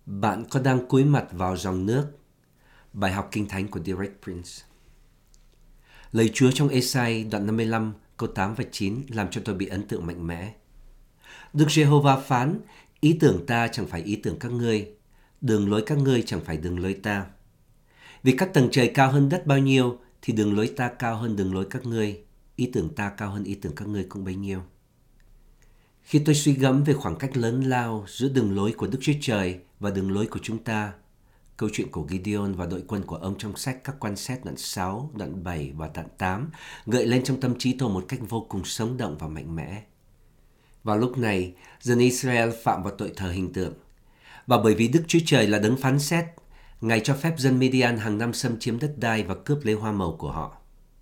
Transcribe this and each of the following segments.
Bạn có đang cúi mặt vào dòng nước? Bài học Kinh Thánh của Derek Prince. Lời Chúa trong Ê-sai đoạn 55 câu 8 và 9 làm cho tôi bị ấn tượng mạnh mẽ. Đức Giê-hô-va phán, ý tưởng ta chẳng phải ý tưởng các ngươi, đường lối các ngươi chẳng phải đường lối ta. Vì các tầng trời cao hơn đất bao nhiêu, thì đường lối ta cao hơn đường lối các ngươi, ý tưởng ta cao hơn ý tưởng các ngươi cũng bấy nhiêu. Khi tôi suy gẫm về khoảng cách lớn lao giữa đường lối của Đức Chúa Trời và đường lối của chúng ta, câu chuyện của Gideon và đội quân của ông trong sách Các Quan Xét đoạn 6, đoạn 7 và đoạn 8 gợi lên trong tâm trí tôi một cách vô cùng sống động và mạnh mẽ. Vào lúc này, dân Israel phạm vào tội thờ hình tượng. Và bởi vì Đức Chúa Trời là đấng phán xét, Ngài cho phép dân Midian hàng năm xâm chiếm đất đai và cướp lấy hoa màu của họ.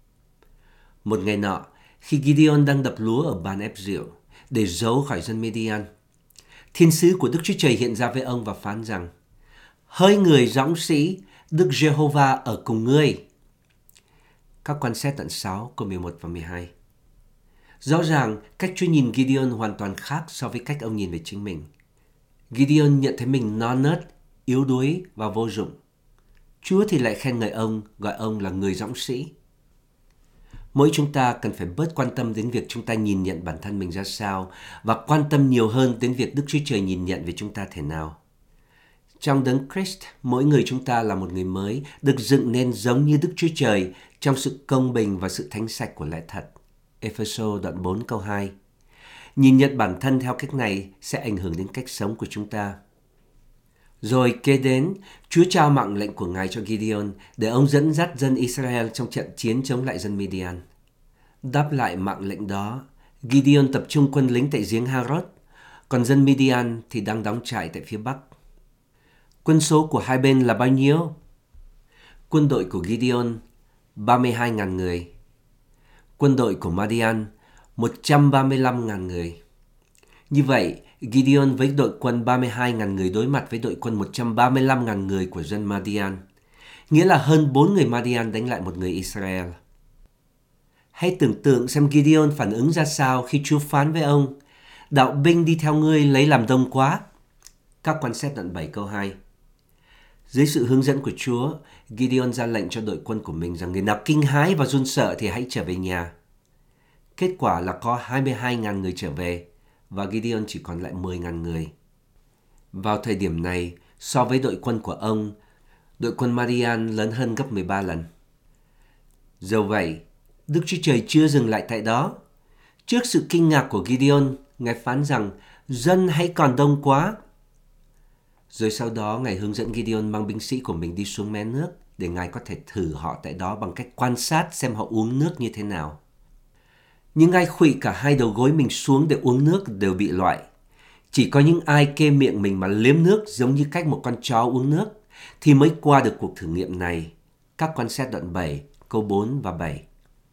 Một ngày nọ, khi Gideon đang đập lúa ở bàn ép rượu để giấu khỏi dân Midian, thiên sứ của Đức Chúa Trời hiện ra với ông và phán rằng: Hỡi người dõng sĩ, Đức Giê-hô-va ở cùng ngươi. Các Quan Xét đoạn 6 câu 11 và 12. Rõ ràng, cách Chúa nhìn Gideon hoàn toàn khác so với cách ông nhìn về chính mình. Gideon nhận thấy mình non nớt, yếu đuối và vô dụng. Chúa thì lại khen ngợi ông, gọi ông là người dõng sĩ. Mỗi chúng ta cần phải bớt quan tâm đến việc chúng ta nhìn nhận bản thân mình ra sao và quan tâm nhiều hơn đến việc Đức Chúa Trời nhìn nhận về chúng ta thế nào. Trong Đấng Christ, mỗi người chúng ta là một người mới, được dựng nên giống như Đức Chúa Trời trong sự công bình và sự thánh sạch của lẽ thật. Ê-phê-sô đoạn 4 câu 2. Nhìn nhận bản thân theo cách này sẽ ảnh hưởng đến cách sống của chúng ta. Rồi kế đến, Chúa trao mạng lệnh của Ngài cho Gideon để ông dẫn dắt dân Israel trong trận chiến chống lại dân Midian. Đáp lại mạng lệnh đó, Gideon tập trung quân lính tại giếng Harod, còn dân Midian thì đang đóng trại tại phía bắc. Quân số của hai bên là bao nhiêu? Quân đội của Gideon 32.000 người. Quân đội của Madian 135.000 người. Như vậy, Gideon với đội quân 32.000 người đối mặt với đội quân 135.000 người của dân Madian, nghĩa là hơn 4 người Madian đánh lại một người Israel. Hãy tưởng tượng xem Gideon phản ứng ra sao khi Chúa phán với ông: đạo binh đi theo ngươi lấy làm đông quá. Các Quan Xét đoạn 7 câu 2. Dưới sự hướng dẫn của Chúa, Gideon ra lệnh cho đội quân của mình rằng người nào kinh hãi và run sợ thì hãy trở về nhà. Kết quả là có 22.000 người trở về và Gideon chỉ còn lại 10.000 người. Vào thời điểm này, so với đội quân của ông, đội quân Madian lớn hơn gấp 13 lần. Dẫu vậy, Đức Chúa Trời chưa dừng lại tại đó. Trước sự kinh ngạc của Gideon, Ngài phán rằng dân hãy còn đông quá. Rồi sau đó, Ngài hướng dẫn Gideon mang binh sĩ của mình đi xuống mé nước để Ngài có thể thử họ tại đó bằng cách quan sát xem họ uống nước như thế nào. Nhưng ai khuỵu cả hai đầu gối mình xuống để uống nước đều bị loại. Chỉ có những ai kê miệng mình mà liếm nước giống như cách một con chó uống nước thì mới qua được cuộc thử nghiệm này. Các Quan Xét đoạn 7, câu 4 và 7.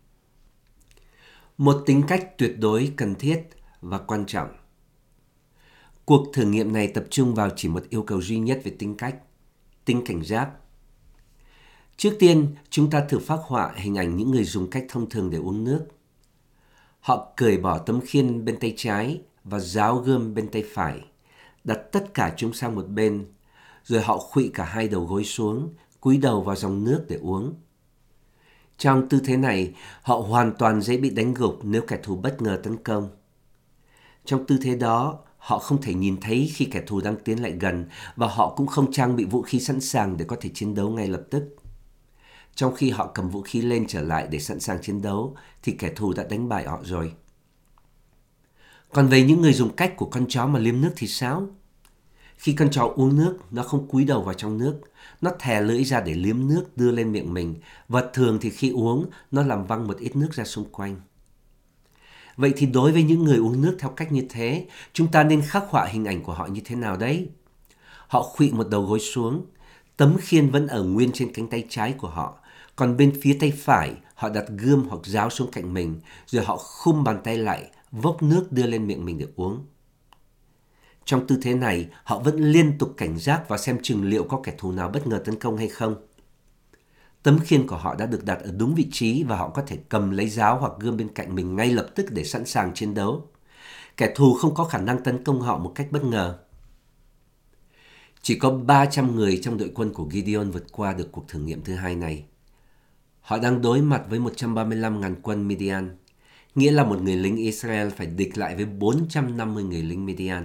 Một tính cách tuyệt đối cần thiết và quan trọng. Cuộc thử nghiệm này tập trung vào chỉ một yêu cầu duy nhất về tính cách, tính cảnh giác. Trước tiên, chúng ta thử phác họa hình ảnh những người dùng cách thông thường để uống nước. Họ cởi bỏ tấm khiên bên tay trái và giáo gươm bên tay phải, đặt tất cả chúng sang một bên, rồi họ khuỵu cả hai đầu gối xuống, cúi đầu vào dòng nước để uống. Trong tư thế này, họ hoàn toàn dễ bị đánh gục nếu kẻ thù bất ngờ tấn công. Trong tư thế đó, họ không thể nhìn thấy khi kẻ thù đang tiến lại gần và họ cũng không trang bị vũ khí sẵn sàng để có thể chiến đấu ngay lập tức. Trong khi họ cầm vũ khí lên trở lại để sẵn sàng chiến đấu, thì kẻ thù đã đánh bại họ rồi. Còn về những người dùng cách của con chó mà liếm nước thì sao? Khi con chó uống nước, nó không cúi đầu vào trong nước. Nó thè lưỡi ra để liếm nước đưa lên miệng mình. Và thường thì khi uống, nó làm văng một ít nước ra xung quanh. Vậy thì đối với những người uống nước theo cách như thế, chúng ta nên khắc họa hình ảnh của họ như thế nào đấy? Họ khuỵu một đầu gối xuống, tấm khiên vẫn ở nguyên trên cánh tay trái của họ. Còn bên phía tay phải, họ đặt gươm hoặc giáo xuống cạnh mình, rồi họ khum bàn tay lại, vốc nước đưa lên miệng mình để uống. Trong tư thế này, họ vẫn liên tục cảnh giác và xem chừng liệu có kẻ thù nào bất ngờ tấn công hay không. Tấm khiên của họ đã được đặt ở đúng vị trí và họ có thể cầm lấy giáo hoặc gươm bên cạnh mình ngay lập tức để sẵn sàng chiến đấu. Kẻ thù không có khả năng tấn công họ một cách bất ngờ. Chỉ có 300 người trong đội quân của Gideon vượt qua được cuộc thử nghiệm thứ hai này. Họ đang đối mặt với 135.000 quân Midian, nghĩa là một người lính Israel phải địch lại với 450 người lính Midian.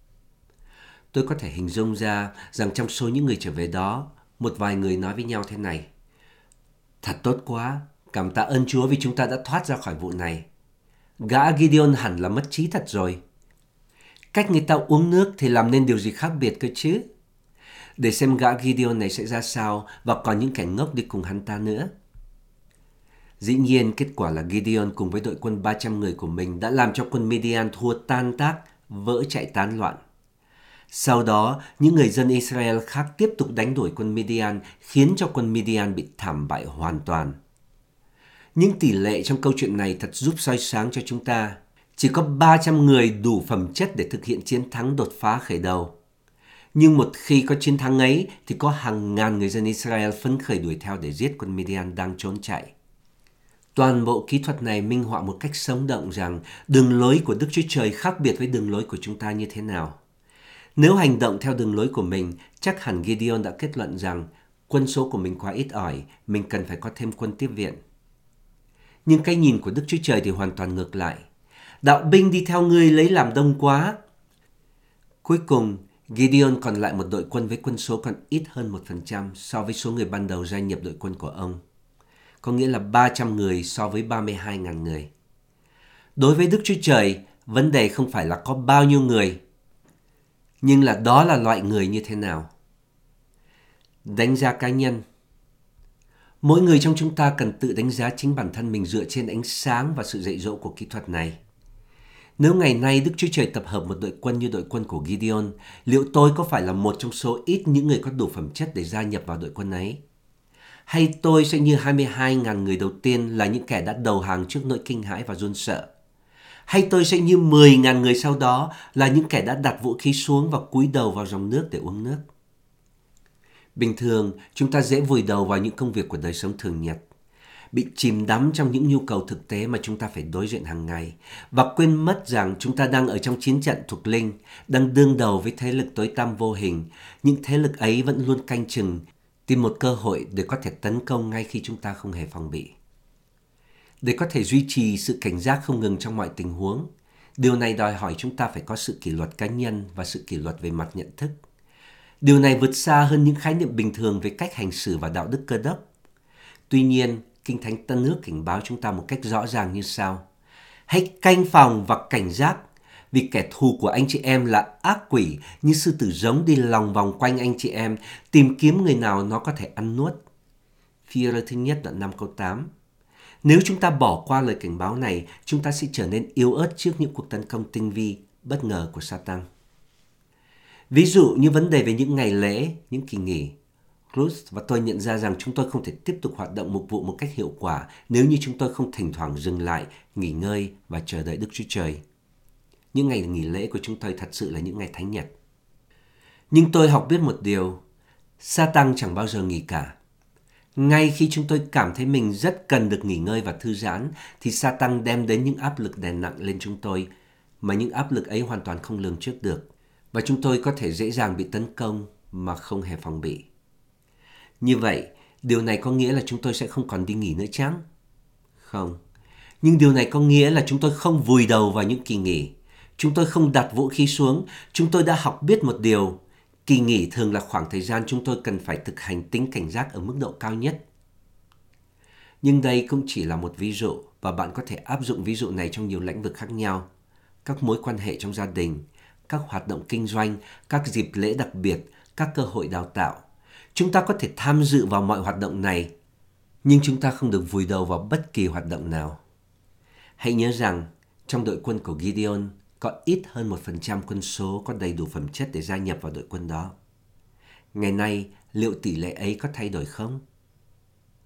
Tôi có thể hình dung ra rằng trong số những người trở về đó, một vài người nói với nhau thế này: thật tốt quá, cảm tạ ơn Chúa vì chúng ta đã thoát ra khỏi vụ này. Gã Gideon hẳn là mất trí thật rồi. Cách người ta uống nước thì làm nên điều gì khác biệt cơ chứ? Để xem gã Gideon này sẽ ra sao và còn những kẻ ngốc đi cùng hắn ta nữa. Dĩ nhiên, kết quả là Gideon cùng với đội quân 300 người của mình đã làm cho quân Midian thua tan tác, vỡ chạy tán loạn. Sau đó, những người dân Israel khác tiếp tục đánh đuổi quân Midian, khiến cho quân Midian bị thảm bại hoàn toàn. Những tỷ lệ trong câu chuyện này thật giúp soi sáng cho chúng ta. Chỉ có 300 người đủ phẩm chất để thực hiện chiến thắng đột phá khởi đầu. Nhưng một khi có chiến thắng ấy thì có hàng ngàn người dân Israel phấn khởi đuổi theo để giết quân Midian đang trốn chạy. Toàn bộ kỹ thuật này minh họa một cách sống động rằng đường lối của Đức Chúa Trời khác biệt với đường lối của chúng ta như thế nào. Nếu hành động theo đường lối của mình, chắc hẳn Gideon đã kết luận rằng quân số của mình quá ít ỏi, mình cần phải có thêm quân tiếp viện. Nhưng cái nhìn của Đức Chúa Trời thì hoàn toàn ngược lại. Đạo binh đi theo ngươi lấy làm đông quá. Cuối cùng, Gideon còn lại một đội quân với quân số còn ít hơn 1% so với số người ban đầu gia nhập đội quân của ông. Có nghĩa là 300 người so với 32.000 người. Đối với Đức Chúa Trời, vấn đề không phải là có bao nhiêu người, nhưng là đó là loại người như thế nào. Đánh giá cá nhân. Mỗi người trong chúng ta cần tự đánh giá chính bản thân mình dựa trên ánh sáng và sự dạy dỗ của kỹ thuật này. Nếu ngày nay Đức Chúa Trời tập hợp một đội quân như đội quân của Gideon, liệu tôi có phải là một trong số ít những người có đủ phẩm chất để gia nhập vào đội quân ấy? Hay tôi sẽ như 22.000 người đầu tiên là những kẻ đã đầu hàng trước nỗi kinh hãi và run sợ? Hay tôi sẽ như 10.000 người sau đó là những kẻ đã đặt vũ khí xuống và cúi đầu vào dòng nước để uống nước? Bình thường, chúng ta dễ vùi đầu vào những công việc của đời sống thường nhật, bị chìm đắm trong những nhu cầu thực tế mà chúng ta phải đối diện hàng ngày và quên mất rằng chúng ta đang ở trong chiến trận thuộc linh, đang đương đầu với thế lực tối tăm vô hình. Những thế lực ấy vẫn luôn canh chừng, tìm một cơ hội để có thể tấn công ngay khi chúng ta không hề phòng bị. Để có thể duy trì sự cảnh giác không ngừng trong mọi tình huống, điều này đòi hỏi chúng ta phải có sự kỷ luật cá nhân và sự kỷ luật về mặt nhận thức. Điều này vượt xa hơn những khái niệm bình thường về cách hành xử và đạo đức Cơ Đốc. Tuy nhiên, Kinh Thánh Tân Ước cảnh báo chúng ta một cách rõ ràng như sau: hãy canh phòng và cảnh giác, vì kẻ thù của anh chị em là ác quỷ, như sư tử giống đi lòng vòng quanh anh chị em, tìm kiếm người nào nó có thể ăn nuốt. Phi-e-rơ thứ nhất đoạn 5 câu 8. Nếu chúng ta bỏ qua lời cảnh báo này, chúng ta sẽ trở nên yếu ớt trước những cuộc tấn công tinh vi, bất ngờ của Satan. Ví dụ như vấn đề về những ngày lễ, những kỳ nghỉ. Ruth và tôi nhận ra rằng chúng tôi không thể tiếp tục hoạt động mục vụ một cách hiệu quả nếu như chúng tôi không thỉnh thoảng dừng lại, nghỉ ngơi và chờ đợi Đức Chúa Trời. Những ngày nghỉ lễ của chúng tôi thật sự là những ngày thánh nhật. Nhưng tôi học biết một điều, Satan chẳng bao giờ nghỉ cả. Ngay khi chúng tôi cảm thấy mình rất cần được nghỉ ngơi và thư giãn, thì Satan đem đến những áp lực đè nặng lên chúng tôi, mà những áp lực ấy hoàn toàn không lường trước được, và chúng tôi có thể dễ dàng bị tấn công mà không hề phòng bị. Như vậy, điều này có nghĩa là chúng tôi sẽ không còn đi nghỉ nữa chăng? Không. Nhưng điều này có nghĩa là chúng tôi không vùi đầu vào những kỳ nghỉ. Chúng tôi không đặt vũ khí xuống. Chúng tôi đã học biết một điều. Kỳ nghỉ thường là khoảng thời gian chúng tôi cần phải thực hành tính cảnh giác ở mức độ cao nhất. Nhưng đây cũng chỉ là một ví dụ, và bạn có thể áp dụng ví dụ này trong nhiều lĩnh vực khác nhau. Các mối quan hệ trong gia đình, các hoạt động kinh doanh, các dịp lễ đặc biệt, các cơ hội đào tạo. Chúng ta có thể tham dự vào mọi hoạt động này, nhưng chúng ta không được vùi đầu vào bất kỳ hoạt động nào. Hãy nhớ rằng, trong đội quân của Gideon có ít hơn 1% quân số có đầy đủ phẩm chất để gia nhập vào đội quân đó. Ngày nay, liệu tỷ lệ ấy có thay đổi không?